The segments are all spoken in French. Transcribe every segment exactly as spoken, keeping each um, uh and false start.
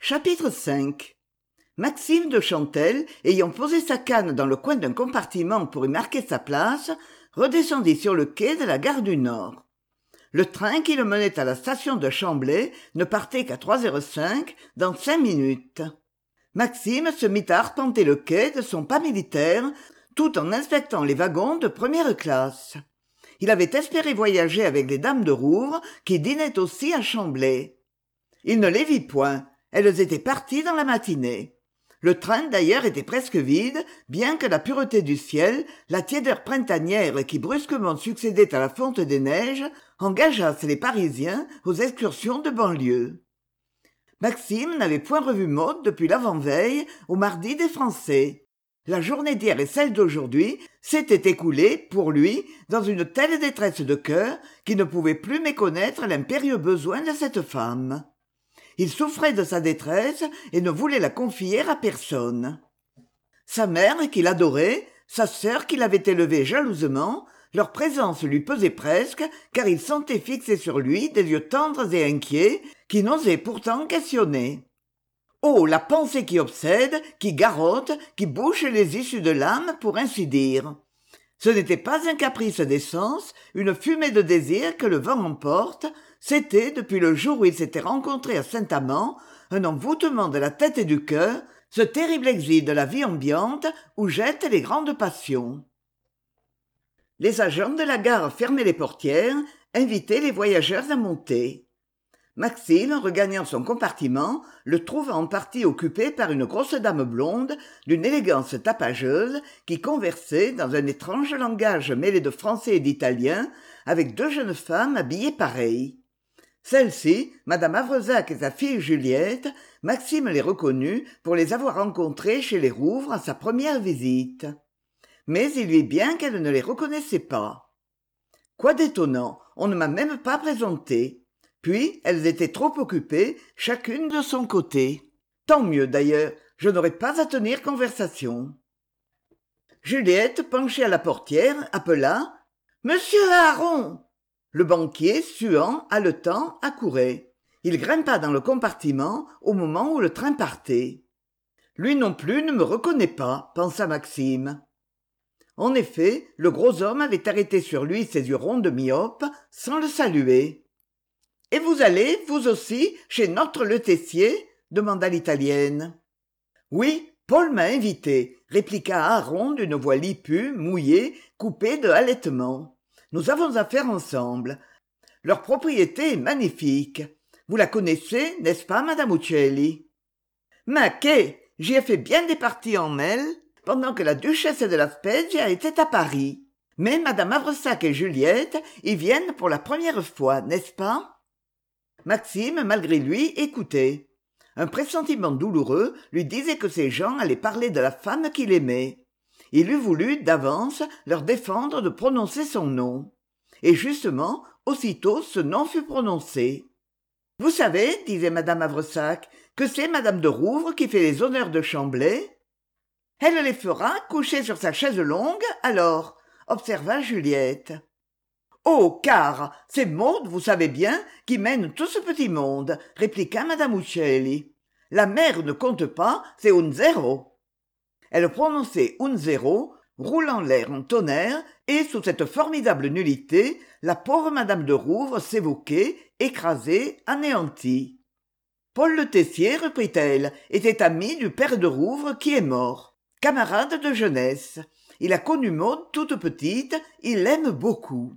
Chapitre cinq. Maxime de Chantelle, ayant posé sa canne dans le coin d'un compartiment pour y marquer sa place, redescendit sur le quai de la gare du Nord. Le train qui le menait à la station de Chamblay ne partait qu'à trois heures cinq, dans cinq minutes. Maxime se mit à arpenter le quai de son pas militaire, tout en inspectant les wagons de première classe. Il avait espéré voyager avec les dames de Rouvres, qui dînaient aussi à Chamblay. Il ne les vit point, elles étaient parties dans la matinée. Le train d'ailleurs était presque vide, bien que la pureté du ciel, la tiédeur printanière qui brusquement succédait à la fonte des neiges, engageassent les Parisiens aux excursions de banlieue. Maxime n'avait point revu Maud depuis l'avant-veille, au mardi des Français. La journée d'hier et celle d'aujourd'hui s'étaient écoulées, pour lui, dans une telle détresse de cœur qu'il ne pouvait plus méconnaître l'impérieux besoin de cette femme. Il souffrait de sa détresse et ne voulait la confier à personne. Sa mère, qu'il adorait, sa sœur, qui l'avait élevé jalousement, leur présence lui pesait presque, car il sentait fixer sur lui des yeux tendres et inquiets, qui n'osaient pourtant questionner. Oh, la pensée qui obsède, qui garrotte, qui bouche les issues de l'âme, pour ainsi dire. Ce n'était pas un caprice des sens, une fumée de désir que le vent emporte, c'était, depuis le jour où ils s'étaient rencontrés à Saint-Amand, un envoûtement de la tête et du cœur, ce terrible exil de la vie ambiante où jettent les grandes passions. Les agents de la gare fermaient les portières, invitaient les voyageurs à monter. Maxime, regagnant son compartiment, le trouva en partie occupé par une grosse dame blonde, d'une élégance tapageuse, qui conversait dans un étrange langage mêlé de français et d'italien, avec deux jeunes femmes habillées pareilles. Celles-ci, madame Avrezac et sa fille Juliette, Maxime les reconnut pour les avoir rencontrées chez les Rouvres à sa première visite. Mais il vit bien qu'elle ne les reconnaissait pas. Quoi d'étonnant, on ne m'a même pas présenté. Puis, elles étaient trop occupées, chacune de son côté. Tant mieux d'ailleurs, je n'aurais pas à tenir conversation. Juliette, penchée à la portière, appela « Monsieur Aharon !» Le banquier, suant, haletant, accourait. Il grimpa dans le compartiment au moment où le train partait. Lui non plus ne me reconnaît pas, pensa Maxime. En effet, le gros homme avait arrêté sur lui ses yeux ronds de myope, sans le saluer. « Et vous allez, vous aussi, chez notre Le Tessier ?» demanda l'italienne. « Oui, Paul m'a invité, » répliqua Aharon d'une voix lipue, mouillée, coupée de halètements. « Nous avons affaire ensemble. Leur propriété est magnifique. Vous la connaissez, n'est-ce pas, madame Uccelli ?»« Ma che, j'y ai fait bien des parties en mêle, pendant que la duchesse de la Spezia était à Paris. Mais madame Avresac et Juliette y viennent pour la première fois, n'est-ce pas ?» Maxime, malgré lui, écoutait. Un pressentiment douloureux lui disait que ces gens allaient parler de la femme qu'il aimait. Il eût voulu, d'avance, leur défendre de prononcer son nom. Et justement, aussitôt ce nom fut prononcé. « Vous savez, disait madame Avresac, que c'est madame de Rouvres qui fait les honneurs de Chamblay ?»« Elle les fera, couchée sur sa chaise longue, alors, observa Juliette. « Oh, car, c'est Maud, vous savez bien, qui mène tout ce petit monde, répliqua madame Uccelli. La mère ne compte pas, c'est un zéro. Elle prononçait un zéro, roulant l'air en tonnerre, et sous cette formidable nullité, la pauvre madame de Rouvres s'évoquait, écrasée, anéantie. Paul le Tessier, reprit-elle, était ami du père de Rouvres qui est mort. Camarade de jeunesse. Il a connu Maud toute petite, il l'aime beaucoup.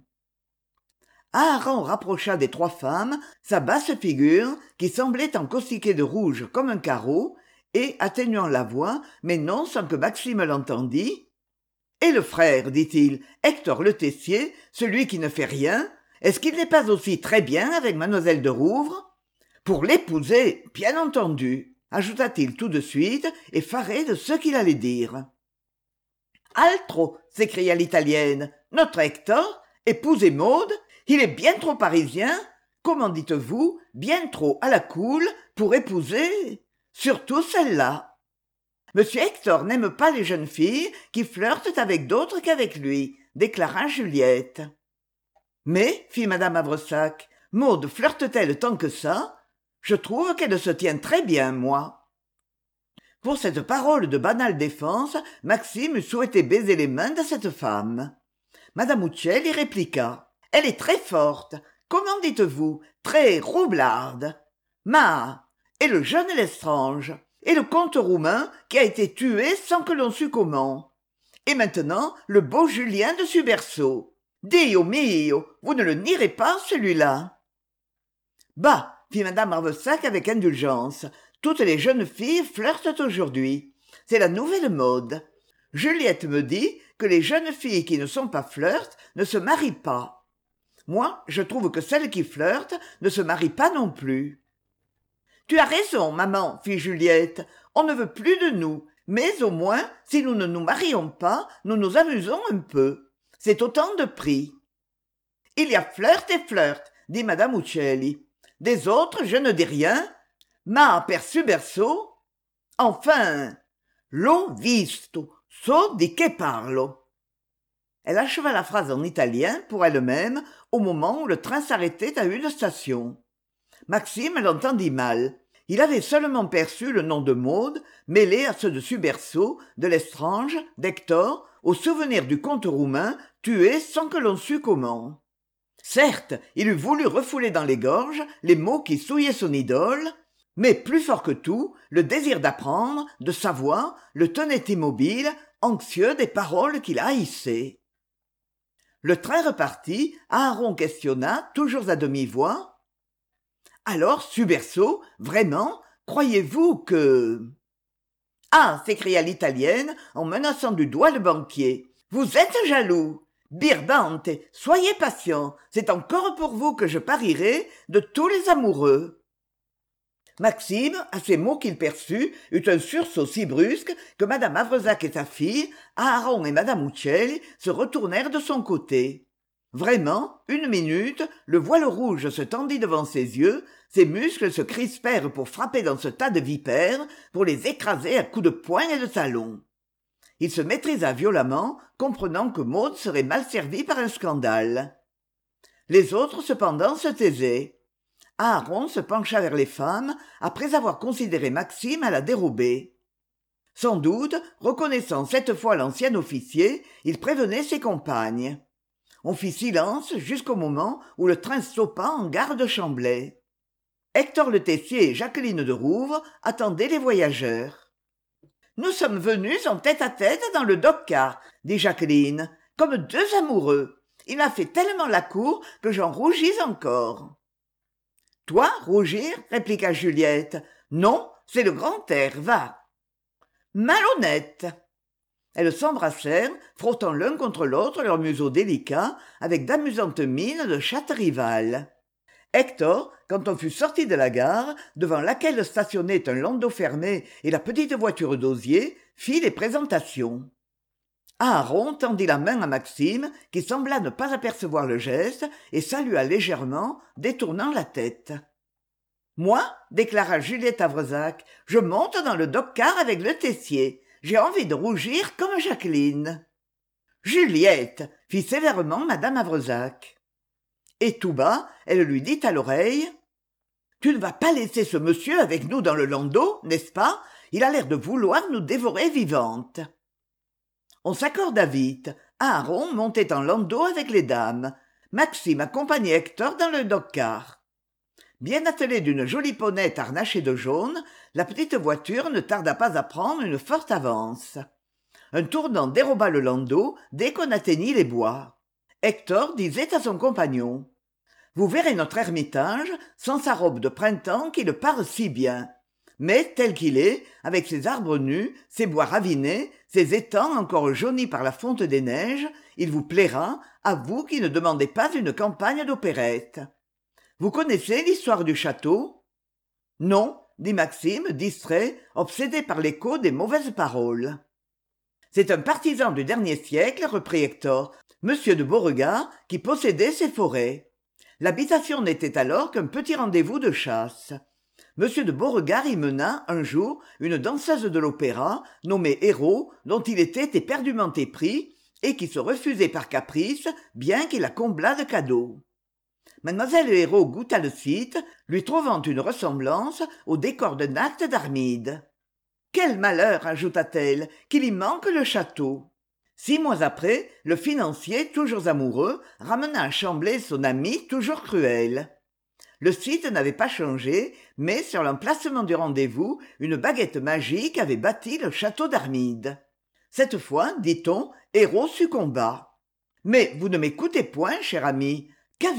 Aharon rapprocha des trois femmes sa basse figure, qui semblait encaustiquée de rouge comme un carreau, et, atténuant la voix, mais non sans que Maxime l'entendît, « Et le frère, dit-il, Hector le Tessier, celui qui ne fait rien, est-ce qu'il n'est pas aussi très bien avec mademoiselle de Rouvres ? Pour l'épouser, bien entendu, ajouta-t-il tout de suite, effaré de ce qu'il allait dire. « Altro !» s'écria l'italienne, « notre Hector, épouser Maud, il est bien trop parisien, comment dites-vous, bien trop à la cool pour épouser, surtout celle-là. Monsieur Hector n'aime pas les jeunes filles qui flirtent avec d'autres qu'avec lui, déclara Juliette. Mais, fit madame Avresac, Maud flirte-t-elle tant que ça ? Je trouve qu'elle se tient très bien, moi. » Pour cette parole de banale défense, Maxime eût souhaité baiser les mains de cette femme. Madame Uccelli répliqua. « Elle est très forte. Comment dites-vous? Très roublarde. Ma, et le jeune Lestrange, et le comte roumain qui a été tué sans que l'on sût comment. Et maintenant, le beau Julien de Suberceau. Dio mio, vous ne le nierez pas, celui-là. » « Bah, fit madame Arvesac avec indulgence, toutes les jeunes filles flirtent aujourd'hui. C'est la nouvelle mode. Juliette me dit que les jeunes filles qui ne sont pas flirtes ne se marient pas. Moi, je trouve que celles qui flirtent ne se marient pas non plus. »« Tu as raison, maman, fit Juliette. On ne veut plus de nous, mais au moins, si nous ne nous marions pas, nous nous amusons un peu. C'est autant de prix. »« Il y a flirt et flirt, dit madame Uccelli. Des autres, je ne dis rien. Ma per Suberceau. Enfin, l'ho visto, so di che parlo. » Elle acheva la phrase en italien pour elle-même au moment où le train s'arrêtait à une station. Maxime l'entendit mal. Il avait seulement perçu le nom de Maud, mêlé à ceux de Suberceau, de Lestrange, d'Hector, au souvenir du comte roumain, tué sans que l'on sût comment. Certes, il eût voulu refouler dans les gorges les mots qui souillaient son idole, mais plus fort que tout, le désir d'apprendre, de savoir, le tenait immobile, anxieux des paroles qu'il haïssait. Le train repartit, Aharon questionna, toujours à demi-voix. « Alors, Suberceau, vraiment, croyez-vous que... »« Ah !» s'écria l'italienne en menaçant du doigt le banquier. « Vous êtes jaloux ! Birbante, soyez patient, c'est encore pour vous que je parierai de tous les amoureux. » Maxime, à ces mots qu'il perçut, eut un sursaut si brusque que madame Avrezac et sa fille, Aharon et madame Uccelli, se retournèrent de son côté. Vraiment, une minute, le voile rouge se tendit devant ses yeux, ses muscles se crispèrent pour frapper dans ce tas de vipères, pour les écraser à coups de poing et de talon. Il se maîtrisa violemment, comprenant que Maud serait mal servie par un scandale. Les autres, cependant, se taisaient. Aharon se pencha vers les femmes, après avoir considéré Maxime à la dérobée. Sans doute, reconnaissant cette fois l'ancien officier, il prévenait ses compagnes. On fit silence jusqu'au moment où le train stoppa en gare de Chamblay. Hector Le Tessier et Jacqueline de Rouvre attendaient les voyageurs. « Nous sommes venus en tête-à-tête dans le dock-car, » dit Jacqueline, « comme deux amoureux. Il m'a fait tellement la cour que j'en rougis encore. »« Toi, rougir ?» répliqua Juliette. « Non, c'est le grand air, va. »« Malhonnête !» Elles s'embrassèrent, frottant l'un contre l'autre leurs museaux délicats, avec d'amusantes mines de chattes rivales. Hector, quand on fut sorti de la gare, devant laquelle stationnait un landau fermé et la petite voiture d'osier, fit les présentations. Aharon tendit la main à Maxime, qui sembla ne pas apercevoir le geste, et salua légèrement, détournant la tête. « Moi, déclara Juliette Avrezac, je monte dans le dock-car avec le Tessier. J'ai envie de rougir comme Jacqueline. »« Juliette !» fit sévèrement madame Avrezac. Et tout bas, elle lui dit à l'oreille « Tu ne vas pas laisser ce monsieur avec nous dans le landau, n'est-ce pas? Il a l'air de vouloir nous dévorer vivantes. » On s'accorda vite. Aharon montait en landau avec les dames. Maxime accompagnait Hector dans le dock-car. Bien attelée d'une jolie ponette harnachée de jaune, la petite voiture ne tarda pas à prendre une forte avance. Un tournant déroba le landau dès qu'on atteignit les bois. Hector disait à son compagnon « Vous verrez notre ermitage sans sa robe de printemps qui le pare si bien. Mais tel qu'il est, avec ses arbres nus, ses bois ravinés, ses étangs encore jaunis par la fonte des neiges, il vous plaira, à vous qui ne demandez pas une campagne d'opérette. Vous connaissez l'histoire du château ? » ?»« Non, » dit Maxime, distrait, obsédé par l'écho des mauvaises paroles. « C'est un partisan du dernier siècle, reprit Hector, monsieur de Beauregard, qui possédait ces forêts. L'habitation n'était alors qu'un petit rendez-vous de chasse. Monsieur de Beauregard y mena, un jour, une danseuse de l'opéra, nommée Héro, dont il était éperdument épris, et qui se refusait par caprice, bien qu'il la comblât de cadeaux. Mademoiselle Hérault goûta le site, lui trouvant une ressemblance au décor d'un acte d'Armide. « Quel malheur, ajouta-t-elle, qu'il y manque le château !» Six mois après, le financier, toujours amoureux, ramena à Chamblay son ami, toujours cruel. Le site n'avait pas changé, mais sur l'emplacement du rendez-vous, une baguette magique avait bâti le château d'Armide. Cette fois, dit-on, Hérault succomba. « Mais vous ne m'écoutez point, cher ami. Qu'avez-vous »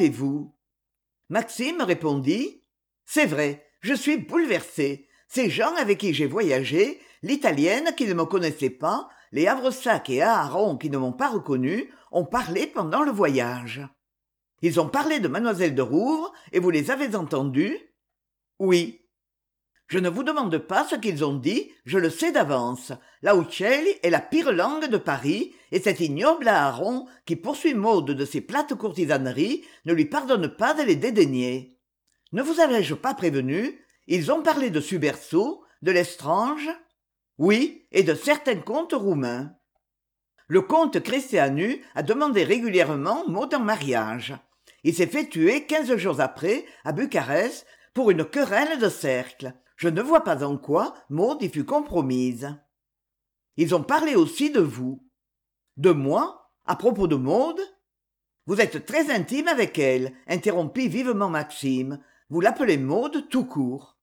Maxime répondit « C'est vrai, je suis bouleversé. Ces gens avec qui j'ai voyagé, l'italienne qui ne me connaissait pas, les Havresac et Aharon qui ne m'ont pas reconnu, ont parlé pendant le voyage. Ils ont parlé de mademoiselle de Rouvre et vous les avez entendus ? Oui. Je ne vous demande pas ce qu'ils ont dit, je le sais d'avance. La Uccelli est la pire langue de Paris, et cet ignoble Aharon, qui poursuit Maud de ses plates courtisaneries, ne lui pardonne pas de les dédaigner. Ne vous avais-je pas prévenu ? Ils ont parlé de Suberceau, de l'Estrange ? Oui, et de certains comtes roumains. Le comte Christianu a demandé régulièrement Maud en mariage. Il s'est fait tuer quinze jours après, à Bucarest, pour une querelle de cercle. Je ne vois pas en quoi Maud y fut compromise. Ils ont parlé aussi de vous. De moi ? À propos de Maud ? Vous êtes très intime avec elle, interrompit vivement Maxime. Vous l'appelez Maud tout court.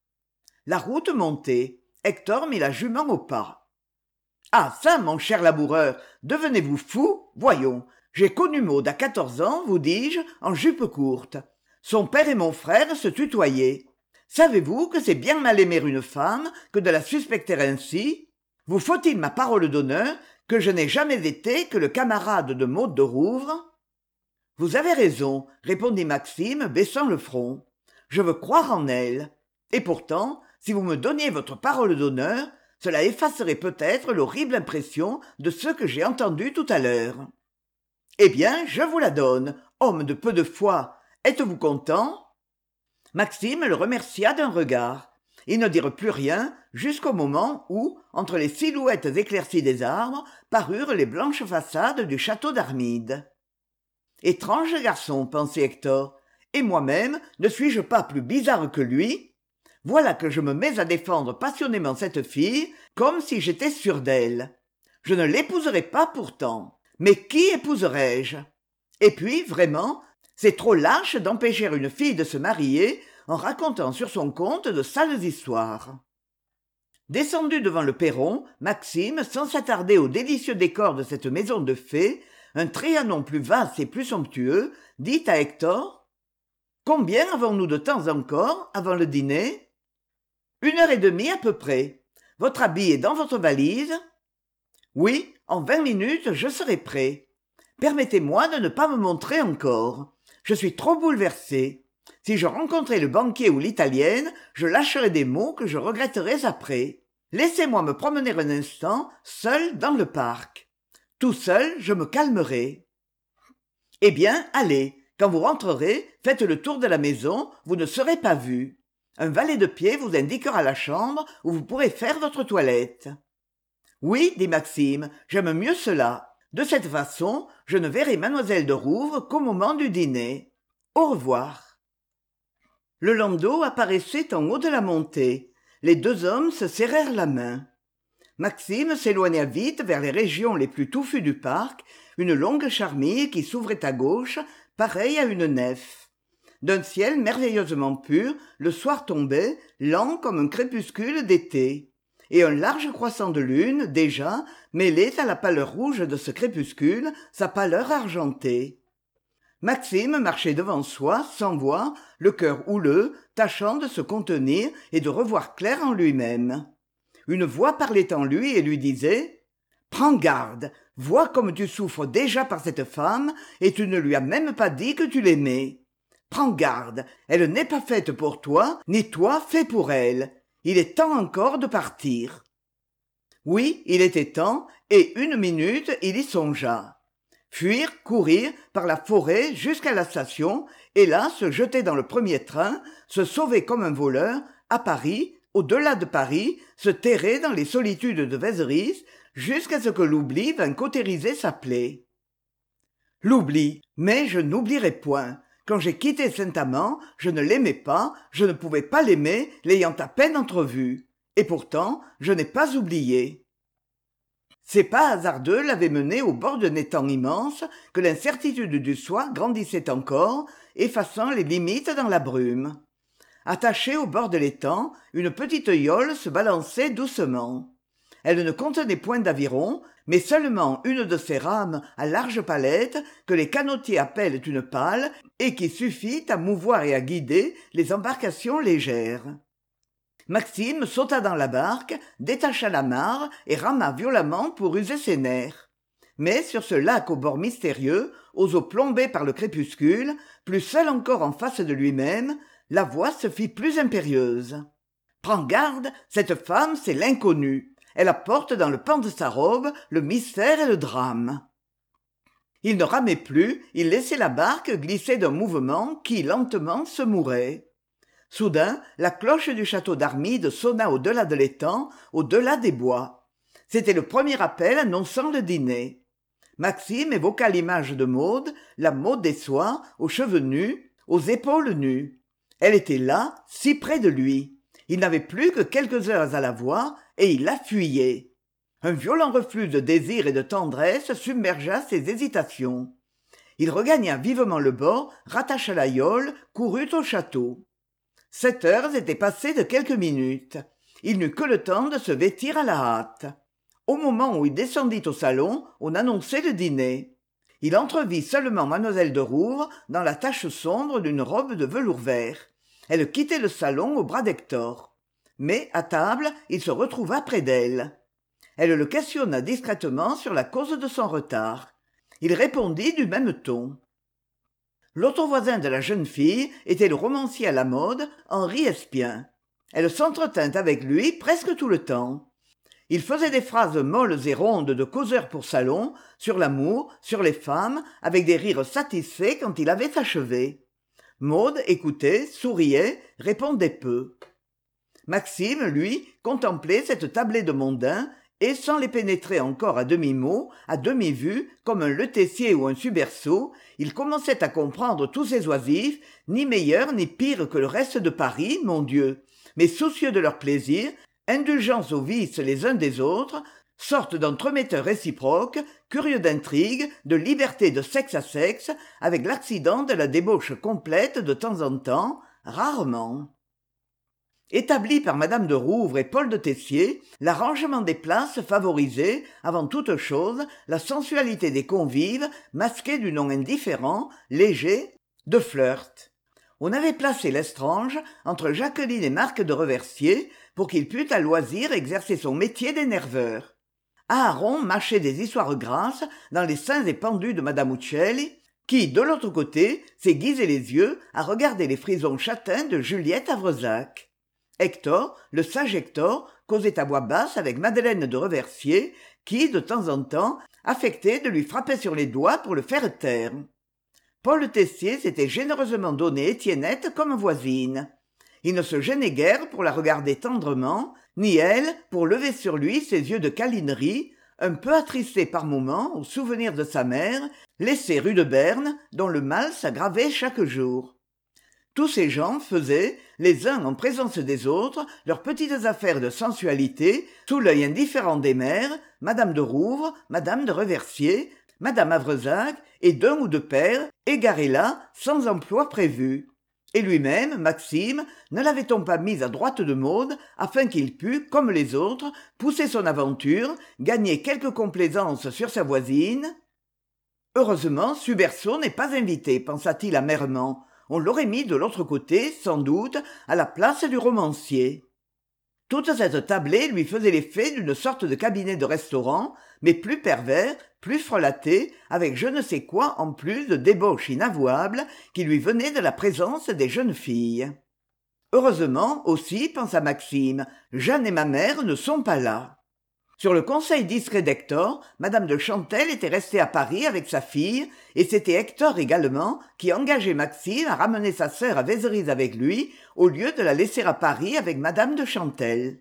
La route montait. Hector mit la jument au pas. « Ah ça, mon cher laboureur, devenez-vous fou ? Voyons, j'ai connu Maud à quatorze ans, vous dis-je, en jupe courte. Son père et mon frère se tutoyaient. Savez-vous que c'est bien mal aimer une femme que de la suspecter ainsi ? Vous faut-il ma parole d'honneur que je n'ai jamais été que le camarade de Maud de Rouvre ? » « Vous avez raison, répondit Maxime, baissant le front. Je veux croire en elle. Et pourtant, si vous me donniez votre parole d'honneur, cela effacerait peut-être l'horrible impression de ce que j'ai entendu tout à l'heure. Eh bien, je vous la donne, homme de peu de foi. Êtes-vous content ? Maxime le remercia d'un regard. Ils ne dirent plus rien jusqu'au moment où, entre les silhouettes éclaircies des arbres, parurent les blanches façades du château d'Armide. Étrange garçon, pensait Hector, et moi-même ne suis-je pas plus bizarre que lui ? Voilà que je me mets à défendre passionnément cette fille, comme si j'étais sûr d'elle. Je ne l'épouserai pas pourtant. Mais qui épouserai-je ? Et puis, vraiment, c'est trop lâche d'empêcher une fille de se marier en racontant sur son compte de sales histoires. Descendu devant le perron, Maxime, sans s'attarder au délicieux décor de cette maison de fées, un Trianon plus vaste et plus somptueux, dit à Hector « Combien avons-nous de temps encore avant le dîner ?»« Une heure et demie à peu près. Votre habit est dans votre valise ?»« Oui, en vingt minutes, je serai prêt. Permettez-moi de ne pas me montrer encore. Je suis trop bouleversé. Si je rencontrais le banquier ou l'italienne, je lâcherais des mots que je regretterais après. Laissez-moi me promener un instant, seul dans le parc. Tout seul, je me calmerai. Eh bien, allez, quand vous rentrerez, faites le tour de la maison, vous ne serez pas vu. Un valet de pied vous indiquera la chambre où vous pourrez faire votre toilette. Oui, dit Maxime, j'aime mieux cela. De cette façon, je ne verrai mademoiselle de Rouvre qu'au moment du dîner. Au revoir. Le landau apparaissait en haut de la montée. Les deux hommes se serrèrent la main. Maxime s'éloigna vite vers les régions les plus touffues du parc, une longue charmille qui s'ouvrait à gauche, pareille à une nef. D'un ciel merveilleusement pur, le soir tombait, lent comme un crépuscule d'été, et un large croissant de lune, déjà, mêlait à la pâleur rouge de ce crépuscule sa pâleur argentée. Maxime marchait devant soi, sans voix, le cœur houleux, tâchant de se contenir et de revoir clair en lui-même. Une voix parlait en lui et lui disait « Prends garde, vois comme tu souffres déjà par cette femme et tu ne lui as même pas dit que tu l'aimais. Prends garde, elle n'est pas faite pour toi, ni toi fait pour elle. Il est temps encore de partir. » Oui, il était temps, et une minute il y songea. Fuir, courir, par la forêt jusqu'à la station, et là se jeter dans le premier train, se sauver comme un voleur, à Paris, au-delà de Paris, se terrer dans les solitudes de Vézeris, jusqu'à ce que l'oubli vînt cautériser sa plaie. L'oubli, mais je n'oublierai point. Quand j'ai quitté Saint-Amand, je ne l'aimais pas, je ne pouvais pas l'aimer, l'ayant à peine entrevu. Et pourtant, je n'ai pas oublié. Ces pas hasardeux l'avaient mené au bord d'un étang immense que l'incertitude du soir grandissait encore, effaçant les limites dans la brume. Attachée au bord de l'étang, une petite yole se balançait doucement. Elle ne contenait point d'aviron, mais seulement une de ces rames à large palette que les canotiers appellent une pale et qui suffit à mouvoir et à guider les embarcations légères. Maxime sauta dans la barque, détacha l'amarre et rama violemment pour user ses nerfs. Mais sur ce lac au bord mystérieux, aux eaux plombées par le crépuscule, plus seul encore en face de lui-même, la voix se fit plus impérieuse. « Prends garde, cette femme, c'est l'inconnue. Elle apporte dans le pan de sa robe le mystère et le drame. » Il ne ramait plus, il laissait la barque glisser d'un mouvement qui, lentement, se mourait. Soudain, la cloche du château d'Armide sonna au-delà de l'étang, au-delà des bois. C'était le premier appel annonçant le dîner. Maxime évoqua l'image de Maud, la Maud des soirs, aux cheveux nus, aux épaules nues. Elle était là, si près de lui. Il n'avait plus que quelques heures à la voir, et il la fuyait. Un violent reflux de désir et de tendresse submergea ses hésitations. Il regagna vivement le bord, rattacha la yole, courut au château. Sept heures étaient passées de quelques minutes. Il n'eut que le temps de se vêtir à la hâte. Au moment où il descendit au salon, on annonçait le dîner. Il entrevit seulement mademoiselle de Rouvre dans la tache sombre d'une robe de velours vert. Elle quittait le salon au bras d'Hector. Mais, à table, il se retrouva près d'elle. Elle le questionna discrètement sur la cause de son retard. Il répondit du même ton. L'autre voisin de la jeune fille était le romancier à la mode, Henri Espien. Elle s'entretint avec lui presque tout le temps. Il faisait des phrases molles et rondes de causeur pour salon, sur l'amour, sur les femmes, avec des rires satisfaits quand il avait achevé. Maud écoutait, souriait, répondait peu. Maxime, lui, contemplait cette tablée de mondains, et sans les pénétrer encore à demi-mot, à demi-vue, comme un Le Tessier ou un Suberceau, il commençait à comprendre tous ces oisifs, ni meilleurs ni pires que le reste de Paris, mon Dieu, mais soucieux de leur plaisir, indulgents aux vices les uns des autres, sorte d'entremetteurs réciproques, curieux d'intrigue, de liberté de sexe à sexe, avec l'accident de la débauche complète de temps en temps, rarement. Établi par madame de Rouvre et Paul de Tessier, l'arrangement des places favorisait, avant toute chose, la sensualité des convives, masquée du nom indifférent, léger, de flirt. On avait placé l'estrange entre Jacqueline et Marc de Reversier pour qu'il pût à loisir exercer son métier d'énerveur. Aaron mâchait des histoires grasses dans les seins épandus de madame Uccelli, qui, de l'autre côté, s'aiguisait les yeux à regarder les frisons châtains de Juliette Avrezac. Hector, le sage Hector, causait à voix basse avec Madeleine de Reversier, qui, de temps en temps, affectait de lui frapper sur les doigts pour le faire taire. Paul Tessier s'était généreusement donné Étiennette comme voisine. Il ne se gênait guère pour la regarder tendrement, ni elle pour lever sur lui ses yeux de câlinerie, un peu attristés par moments au souvenir de sa mère, laissée rue de Berne, dont le mal s'aggravait chaque jour. Tous ces gens faisaient, les uns en présence des autres, leurs petites affaires de sensualité, sous l'œil indifférent des mères, madame de Rouvre, madame de Reversier, madame Avrezac et d'un ou deux pères, égarés là, sans emploi prévu. Et lui-même, Maxime, ne l'avait-on pas mis à droite de Maud, afin qu'il pût, comme les autres, pousser son aventure, gagner quelque complaisance sur sa voisine? Heureusement, Suberceau n'est pas invité, pensa-t-il amèrement. On l'aurait mis de l'autre côté, sans doute, à la place du romancier. Toute cette tablée lui faisait l'effet d'une sorte de cabinet de restaurant, mais plus pervers, plus frelaté, avec je ne sais quoi en plus de débauche inavouable qui lui venait de la présence des jeunes filles. Heureusement, aussi, pensa Maxime, Jeanne et ma mère ne sont pas là. Sur le conseil discret d'Hector, madame de Chantelle était restée à Paris avec sa fille, et c'était Hector également qui engageait Maxime à ramener sa sœur à Vézerise avec lui, au lieu de la laisser à Paris avec madame de Chantelle.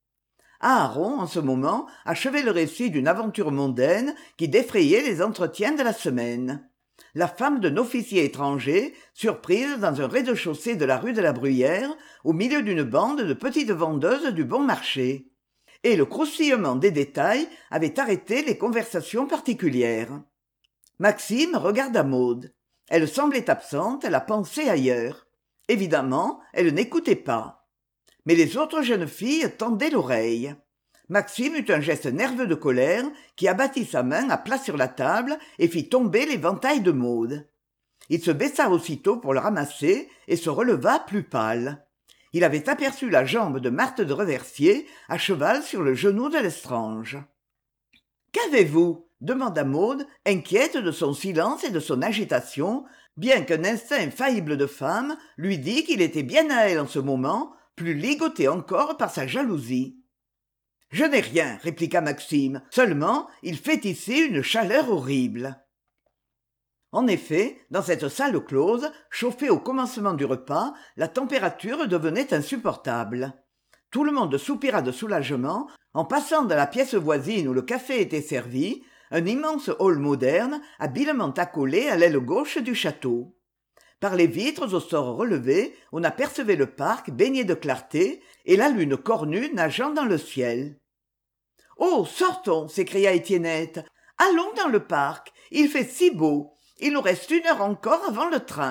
Aaron, en ce moment, achevait le récit d'une aventure mondaine qui défrayait les entretiens de la semaine. la femme d'un officier étranger, surprise dans un rez-de-chaussée de la rue de la Bruyère, au milieu d'une bande de petites vendeuses du bon marché. Et le croustillement des détails avait arrêté les conversations particulières. Maxime regarda Maud. Elle semblait absente, la pensée ailleurs. Évidemment, elle n'écoutait pas. Mais les autres jeunes filles tendaient l'oreille. Maxime eut un geste nerveux de colère qui abattit sa main à plat sur la table et fit tomber l'éventail de Maud. Il se baissa aussitôt pour le ramasser et se releva plus pâle. Il avait aperçu la jambe de Marthe de Reversier à cheval sur le genou de l'estrange. « Qu'avez-vous » demanda Maud, inquiète de son silence et de son agitation, bien qu'un instinct infaillible de femme lui dît qu'il était bien à elle en ce moment, plus ligoté encore par sa jalousie. « Je n'ai rien, répliqua Maxime, seulement il fait ici une chaleur horrible. » En effet, dans cette salle close, chauffée au commencement du repas, la température devenait insupportable. Tout le monde soupira de soulagement en passant dans la pièce voisine où le café était servi, un immense hall moderne, habilement accolé à l'aile gauche du château. Par les vitres au sort relevé, on apercevait le parc baigné de clarté et la lune cornue nageant dans le ciel. « Oh, sortons !» s'écria Étiennette. « Allons dans le parc, il fait si beau. Il nous reste une heure encore avant le train. »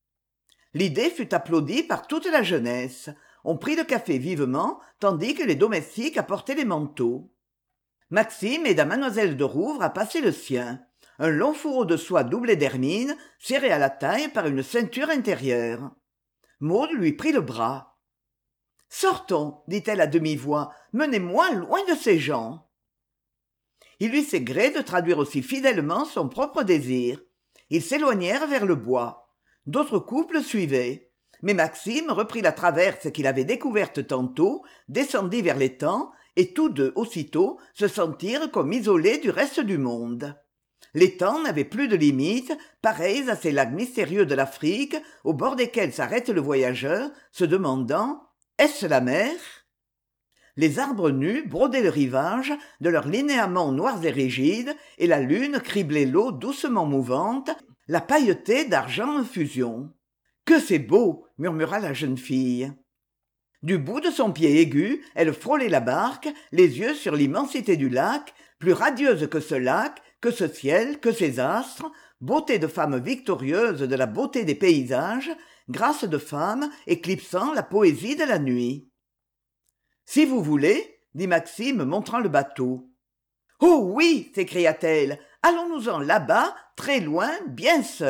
L'idée fut applaudie par toute la jeunesse. On prit le café vivement, tandis que les domestiques apportaient les manteaux. Maxime aida mademoiselle de Rouvre à passer le sien. Un long fourreau de soie doublé d'hermine, serré à la taille par une ceinture intérieure. Maud lui prit le bras. « Sortons, dit-elle à demi-voix, menez-moi loin de ces gens. » Il lui s'est gré de traduire aussi fidèlement son propre désir. Ils s'éloignèrent vers le bois. D'autres couples suivaient. Mais Maxime reprit la traverse qu'il avait découverte tantôt, descendit vers l'étang, et tous deux, aussitôt, se sentirent comme isolés du reste du monde. L'étang n'avait plus de limites, pareils à ces lacs mystérieux de l'Afrique, au bord desquels s'arrête le voyageur, se demandant « Est-ce la mer ?» Les arbres nus brodaient le rivage de leurs linéaments noirs et rigides, et la lune criblait l'eau doucement mouvante, la pailletait d'argent en fusion. « Que c'est beau !» murmura la jeune fille. Du bout de son pied aigu, elle frôlait la barque, les yeux sur l'immensité du lac, plus radieuse que ce lac, que ce ciel, que ces astres, beauté de femme victorieuse de la beauté des paysages, grâce de femme éclipsant la poésie de la nuit. « Si vous voulez, » dit Maxime, montrant le bateau. « Oh oui !» s'écria-t-elle. « Allons-nous-en là-bas, très loin, bien seuls. »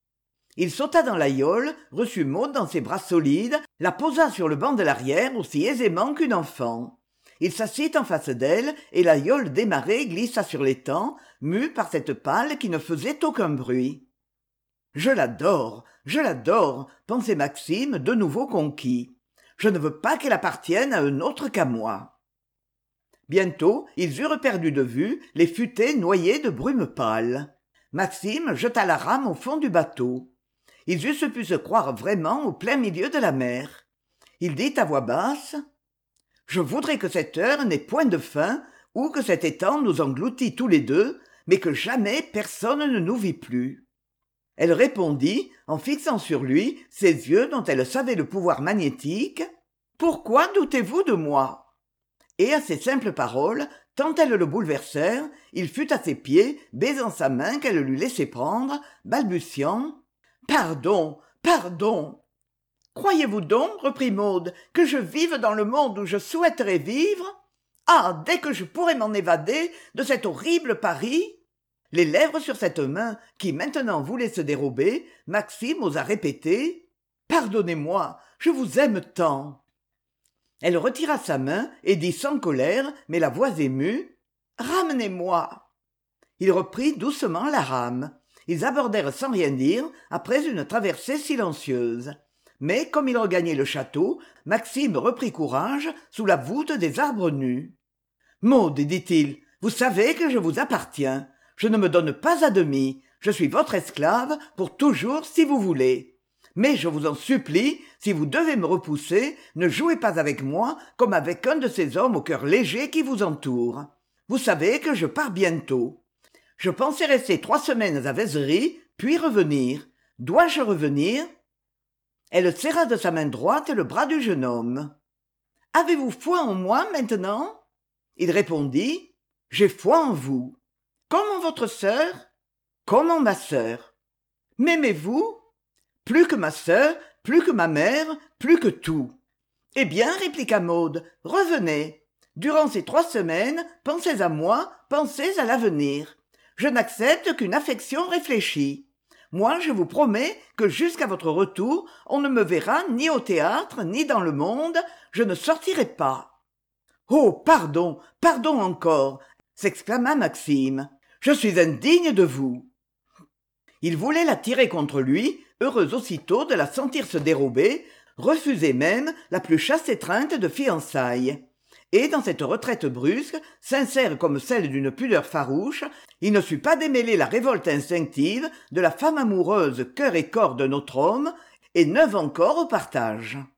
Il sauta dans la yole, reçut Maud dans ses bras solides, la posa sur le banc de l'arrière aussi aisément qu'une enfant. Il s'assit en face d'elle, et la yole démarrée glissa sur l'étang, mue par cette pâle qui ne faisait aucun bruit. « Je l'adore, je l'adore !» pensait Maxime, de nouveau conquis. « Je ne veux pas qu'elle appartienne à un autre qu'à moi. » Bientôt, ils eurent perdu de vue les futaies noyées de brume pâle. Maxime jeta la rame au fond du bateau. Ils eussent pu se croire vraiment au plein milieu de la mer. Il dit à voix basse « Je voudrais que cette heure n'ait point de fin, ou que cet étang nous engloutît tous les deux, mais que jamais personne ne nous vit plus. » Elle répondit, en fixant sur lui ses yeux dont elle savait le pouvoir magnétique, « Pourquoi doutez-vous de moi ?» Et à ces simples paroles, tant elles le bouleversèrent, il fut à ses pieds, baisant sa main qu'elle lui laissait prendre, balbutiant « Pardon, pardon !»« Croyez-vous donc, reprit Maud, que je vive dans le monde où je souhaiterais vivre ? Ah, dès que je pourrais m'en évader de cet horrible Paris !» Les lèvres sur cette main, qui maintenant voulait se dérober, Maxime osa répéter « Pardonnez-moi, je vous aime tant !» Elle retira sa main et dit sans colère, mais la voix émue « Ramenez-moi !» Il reprit doucement la rame. Ils abordèrent sans rien dire, après une traversée silencieuse. Mais, comme ils regagnaient le château, Maxime reprit courage sous la voûte des arbres nus. « Maud, dit-il, vous savez que je vous appartiens. Je ne me donne pas à demi. Je suis votre esclave pour toujours si vous voulez. Mais je vous en supplie, si vous devez me repousser, ne jouez pas avec moi comme avec un de ces hommes au cœur léger qui vous entourent. Vous savez que je pars bientôt. Je pensais rester trois semaines à Vézery, puis revenir. Dois-je revenir ?» Elle serra de sa main droite le bras du jeune homme. « Avez-vous foi en moi maintenant ?» Il répondit: « J'ai foi en vous. Comme en votre sœur ? Comme en ma sœur. M'aimez-vous ? Plus que ma sœur, plus que ma mère, plus que tout. Eh bien, répliqua Maud, revenez. Durant ces trois semaines, pensez à moi, pensez à l'avenir. Je n'accepte qu'une affection réfléchie. Moi, je vous promets que jusqu'à votre retour, on ne me verra ni au théâtre, ni dans le monde, je ne sortirai pas. »« Oh, pardon, pardon encore !» s'exclama Maxime. « Je suis indigne de vous. » Il voulait la tirer contre lui, heureux aussitôt de la sentir se dérober, refuser même la plus chaste étreinte de fiançailles. Et dans cette retraite brusque, sincère comme celle d'une pudeur farouche, il ne sut pas démêler la révolte instinctive de la femme amoureuse cœur et corps de notre homme, et neuve encore au partage.